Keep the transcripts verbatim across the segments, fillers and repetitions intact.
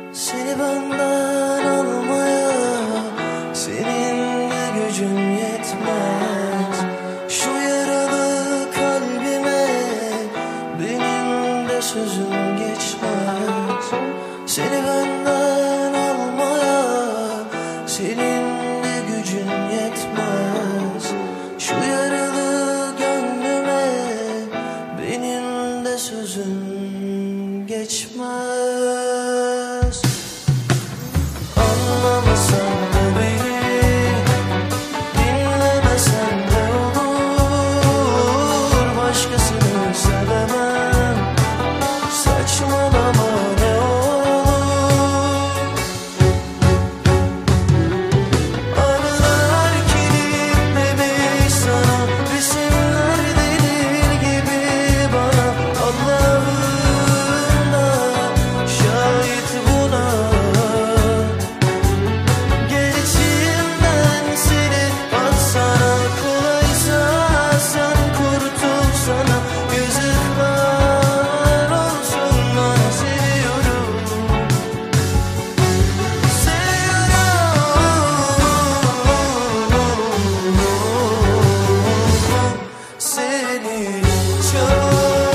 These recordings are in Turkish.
Seni benden almaya senin de gücün yetmez. Şu yaralı kalbime benim de sözüm geçmez. Seni benden almaya senin de gücün yetmez. Şu yaralı gönlüme benim de sözüm geçmez. Anlamasan da beni, dinlemesen de olur. Başkasını sevemem, saçmalama ne olur. Anılar kilitlemiş sana, resimler delil gibi bana. Allah'ım da şahit buna. Geçimden seni atsana, kolaysa sen kurtulsana. Yazıklar olsun bana, seviyorum, seviyorum seni çok.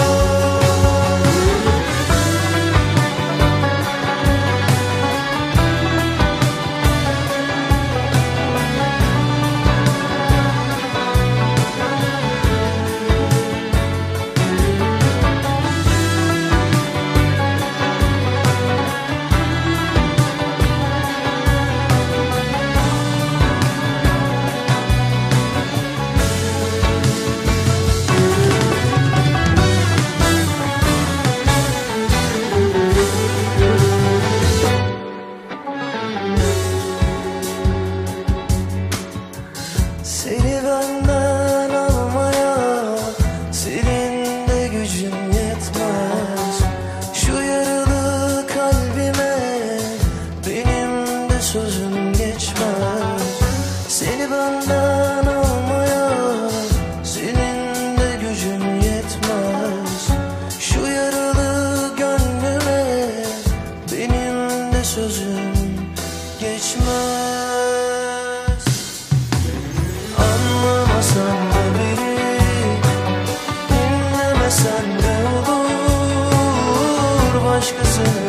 Seni benden almaya senin de gücün yetmez. Şu yaralı kalbime benim de sözüm geçmez. Seni benden almaya senin de gücün yetmez. Şu yaralı gönlüme benim de sözüm geçmez. Anlamasan da beni, dinlemesen de olur. Başkasını